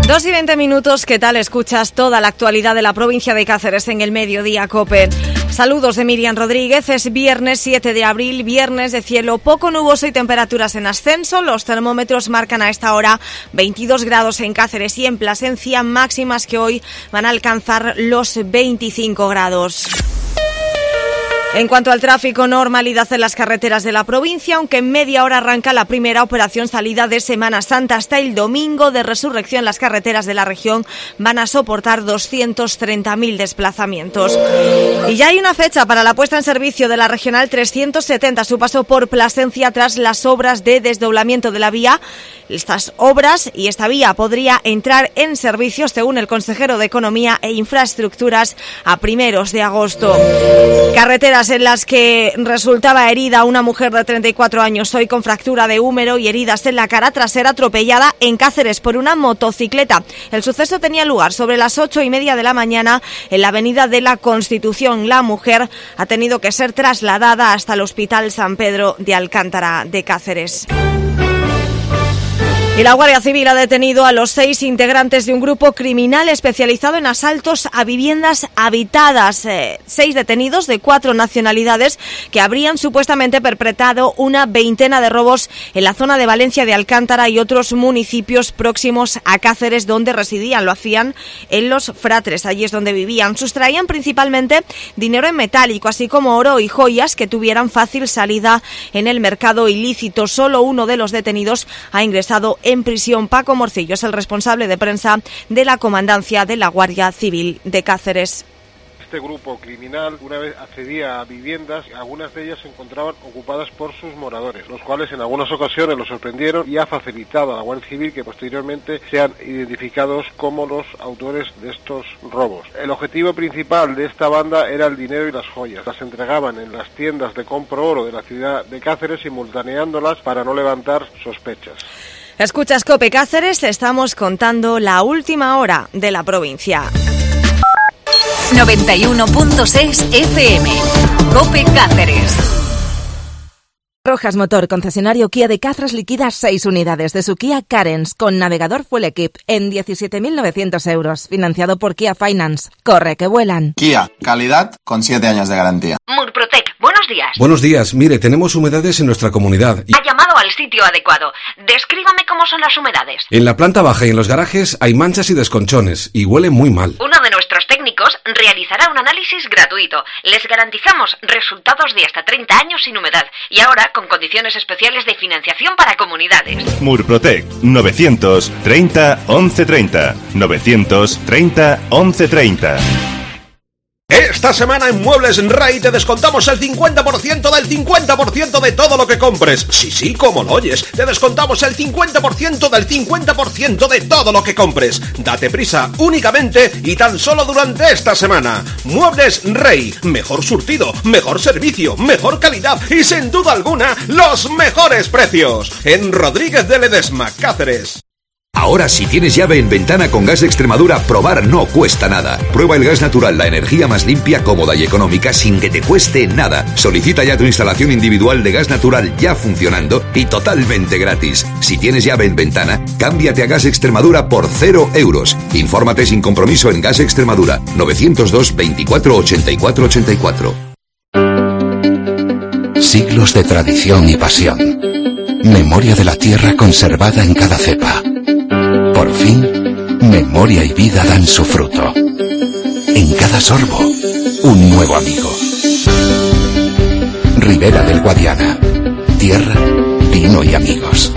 2:20, ¿qué tal? Escuchas toda la actualidad de la provincia de Cáceres en el Mediodía COPE. Saludos de Miriam Rodríguez. Es viernes 7 de abril, viernes de cielo poco nuboso y temperaturas en ascenso. Los termómetros marcan a esta hora 22 grados en Cáceres y en Plasencia, máximas que hoy van a alcanzar los 25 grados. En cuanto al tráfico, normalidad en las carreteras de la provincia, aunque en media hora arranca la primera operación salida de Semana Santa. Hasta el domingo de Resurrección, las carreteras de la región van a soportar 230.000 desplazamientos. Y ya hay una fecha para la puesta en servicio de la Regional 370, su paso por Plasencia tras las obras de desdoblamiento de la vía. Estas obras y esta vía podría entrar en servicio, según el consejero de Economía e Infraestructuras, a primeros de agosto. Carreteras en las que resultaba herida una mujer de 34 años hoy con fractura de húmero y heridas en la cara tras ser atropellada en Cáceres por una motocicleta. El suceso tenía lugar sobre las 8:30 de la mañana en la avenida de la Constitución. La mujer ha tenido que ser trasladada hasta el Hospital San Pedro de Alcántara de Cáceres. Y la Guardia Civil ha detenido a los 6 integrantes de un grupo criminal especializado en asaltos a viviendas habitadas. 6 detenidos de 4 nacionalidades que habrían supuestamente perpetrado una veintena de robos en la zona de Valencia de Alcántara y otros municipios próximos a Cáceres donde residían. Lo hacían en Los Fratres, allí es donde vivían. Sustraían principalmente dinero en metálico, así como oro y joyas que tuvieran fácil salida en el mercado ilícito. Solo uno de los detenidos ha ingresado en prisión. Paco Morcillo es el responsable de prensa de la Comandancia de la Guardia Civil de Cáceres. Este grupo criminal una vez accedía a viviendas, algunas de ellas se encontraban ocupadas por sus moradores, los cuales en algunas ocasiones los sorprendieron y ha facilitado a la Guardia Civil que posteriormente sean identificados como los autores de estos robos. El objetivo principal de esta banda era el dinero y las joyas. Las entregaban en las tiendas de compro oro de la ciudad de Cáceres, simultaneándolas para no levantar sospechas. Escuchas COPE Cáceres, estamos contando la última hora de la provincia. 91.6 FM, COPE Cáceres. Rojas Motor, concesionario Kia de Cáceres, liquida 6 unidades de su Kia Carens con navegador Full Equip en 17.900 euros, financiado por Kia Finance. Corre que vuelan. Kia, calidad con 7 años de garantía. Murprotec, buenos días. Buenos días, mire, tenemos humedades en nuestra comunidad. Ha llamado al sitio adecuado. Descríbame cómo son las humedades. En la planta baja y en los garajes hay manchas y desconchones y huele muy mal. Uno de nuestros técnicos realizará un análisis gratuito. Les garantizamos resultados de hasta 30 años sin humedad y ahora con condiciones especiales de financiación para comunidades. Murprotec, 930 1130. 930 1130. Esta semana en Muebles Rey te descontamos el 50% del 50% de todo lo que compres. Sí, como lo oyes, te descontamos el 50% del 50% de todo lo que compres. Date prisa únicamente y tan solo durante esta semana. Muebles Rey, mejor surtido, mejor servicio, mejor calidad y sin duda alguna los mejores precios. En Rodríguez de Ledesma, Cáceres. Ahora, si tienes llave en ventana con Gas Extremadura, probar no cuesta nada. Prueba el gas natural, la energía más limpia, cómoda y económica sin que te cueste nada. Solicita ya tu instalación individual de gas natural ya funcionando y totalmente gratis. Si tienes llave en ventana, cámbiate a Gas Extremadura por 0 euros. Infórmate sin compromiso en Gas Extremadura, 902 24 84 84. Siglos de tradición y pasión. Memoria de la tierra conservada en cada cepa. Por fin, memoria y vida dan su fruto. En cada sorbo, un nuevo amigo. Ribera del Guadiana. Tierra, vino y amigos.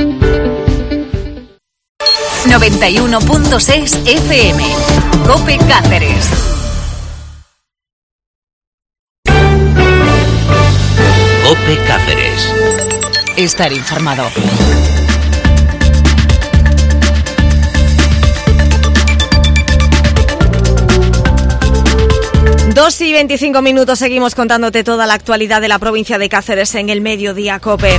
91.6 FM, COPE Cáceres. COPE Cáceres. Estar informado. Dos y 25 minutos, seguimos contándote toda la actualidad de la provincia de Cáceres en el Mediodía COPE.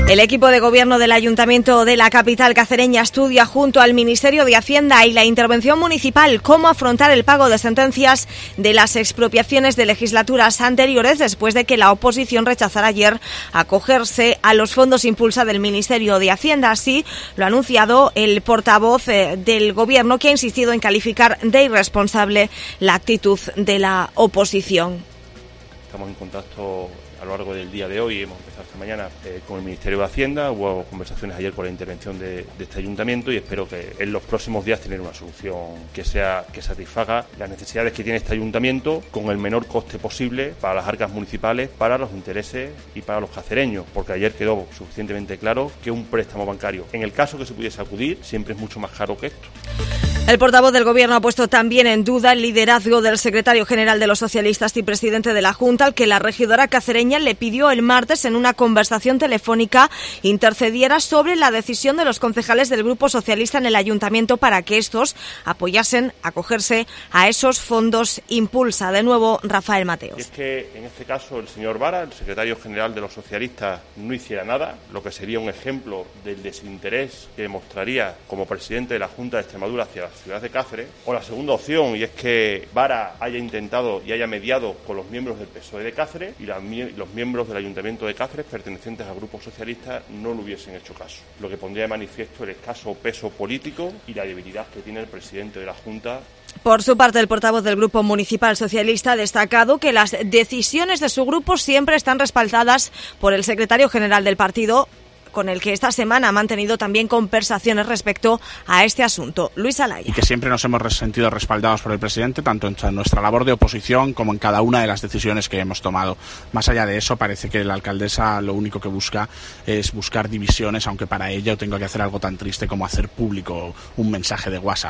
El equipo de gobierno del Ayuntamiento de la capital cacereña estudia junto al Ministerio de Hacienda y la Intervención Municipal cómo afrontar el pago de sentencias de las expropiaciones de legislaturas anteriores después de que la oposición rechazara ayer acogerse a los fondos impulsa del Ministerio de Hacienda. Así lo ha anunciado el portavoz del gobierno, que ha insistido en calificar de irresponsable la actitud de la oposición. Estamos en contacto a lo largo del día de hoy, hemos empezado esta mañana con el Ministerio de Hacienda, hubo conversaciones ayer con la intervención de este ayuntamiento y espero que en los próximos días tener una solución que satisfaga las necesidades que tiene este ayuntamiento con el menor coste posible para las arcas municipales, para los intereses y para los cacereños, porque ayer quedó suficientemente claro que un préstamo bancario, en el caso que se pudiese acudir, siempre es mucho más caro que esto. El portavoz del Gobierno ha puesto también en duda el liderazgo del secretario general de los socialistas y presidente de la Junta, al que la regidora cacereña le pidió el martes en una conversación telefónica intercediera sobre la decisión de los concejales del Grupo Socialista en el Ayuntamiento para que estos apoyasen acogerse a esos fondos impulsa. De nuevo, Rafael Mateos. Y es que en este caso el señor Vara, el secretario general de los socialistas, no hiciera nada, lo que sería un ejemplo del desinterés que mostraría como presidente de la Junta de Extremadura hacia la ciudad de Cáceres, o la segunda opción, y es que Vara haya intentado y haya mediado con los miembros del PSOE de Cáceres y los miembros del Ayuntamiento de Cáceres pertenecientes al Grupo Socialista no le hubiesen hecho caso, lo que pondría de manifiesto el escaso peso político y la debilidad que tiene el presidente de la Junta. Por su parte, el portavoz del Grupo Municipal Socialista ha destacado que las decisiones de su grupo siempre están respaldadas por el secretario general del partido, con el que esta semana ha mantenido también conversaciones respecto a este asunto. Luis Alaya. Y que siempre nos hemos sentido respaldados por el presidente, tanto en nuestra labor de oposición como en cada una de las decisiones que hemos tomado. Más allá de eso, parece que la alcaldesa lo único que busca es buscar divisiones, aunque para ello tenga que hacer algo tan triste como hacer público un mensaje de WhatsApp.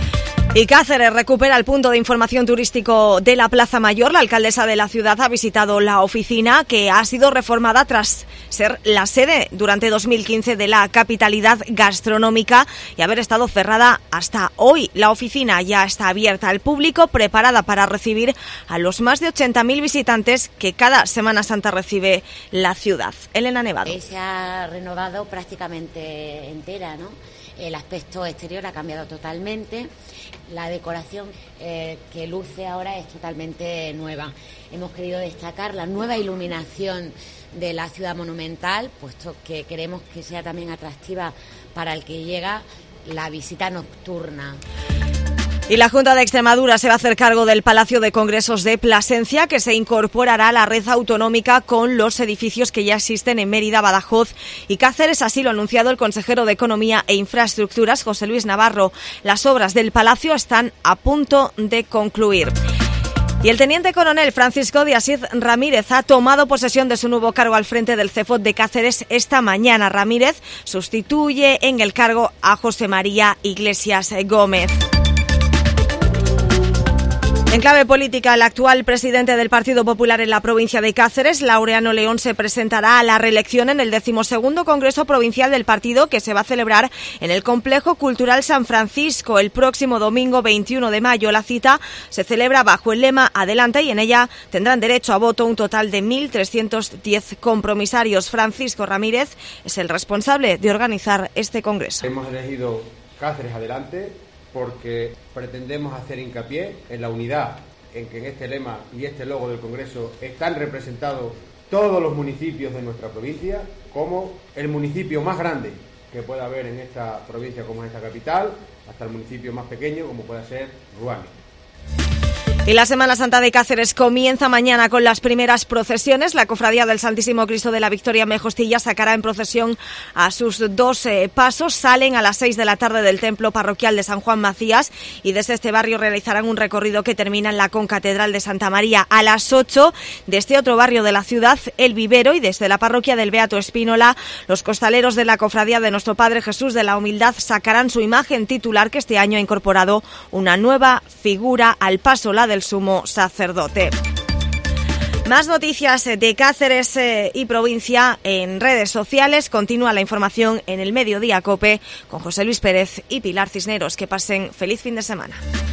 Y Cáceres recupera el punto de información turístico de la Plaza Mayor. La alcaldesa de la ciudad ha visitado la oficina, que ha sido reformada tras ser la sede durante 2015 de la capitalidad gastronómica y haber estado cerrada hasta hoy. La oficina ya está abierta al público, preparada para recibir a los más de 80.000 visitantes que cada Semana Santa recibe la ciudad. Elena Nevado. Se ha renovado prácticamente entera, ¿no? El aspecto exterior ha cambiado totalmente. La decoración que luce ahora es totalmente nueva. Hemos querido destacar la nueva iluminación de la ciudad monumental, puesto que queremos que sea también atractiva para el que llega la visita nocturna. Y la Junta de Extremadura se va a hacer cargo del Palacio de Congresos de Plasencia, que se incorporará a la red autonómica con los edificios que ya existen en Mérida, Badajoz y Cáceres. Así lo ha anunciado el consejero de Economía e Infraestructuras, José Luis Navarro. Las obras del palacio están a punto de concluir. Y el teniente coronel Francisco de Asís Ramírez ha tomado posesión de su nuevo cargo al frente del CEFOT de Cáceres esta mañana. Ramírez sustituye en el cargo a José María Iglesias Gómez. En clave política, el actual presidente del Partido Popular en la provincia de Cáceres, Laureano León, se presentará a la reelección en el 12º Congreso Provincial del partido, que se va a celebrar en el Complejo Cultural San Francisco el próximo domingo 21 de mayo. La cita se celebra bajo el lema Adelante y en ella tendrán derecho a voto un total de 1.310 compromisarios. Francisco Ramírez es el responsable de organizar este congreso. Hemos elegido Cáceres Adelante porque pretendemos hacer hincapié en la unidad, en que en este lema y este logo del Congreso están representados todos los municipios de nuestra provincia, como el municipio más grande que pueda haber en esta provincia, como es esta capital, hasta el municipio más pequeño, como pueda ser Ruani. Y la Semana Santa de Cáceres comienza mañana con las primeras procesiones. La Cofradía del Santísimo Cristo de la Victoria Mejostilla sacará en procesión a sus 12 pasos. Salen a las 6 de la tarde del Templo Parroquial de San Juan Macías y desde este barrio realizarán un recorrido que termina en la Concatedral de Santa María. A las 8 de este otro barrio de la ciudad, El Vivero, y desde la parroquia del Beato Espínola, los costaleros de la Cofradía de Nuestro Padre Jesús de la Humildad sacarán su imagen titular, que este año ha incorporado una nueva figura al paso, la del sumo sacerdote. Más noticias de Cáceres y provincia en redes sociales. Continúa la información en el Mediodía COPE con José Luis Pérez y Pilar Cisneros. Que pasen feliz fin de semana.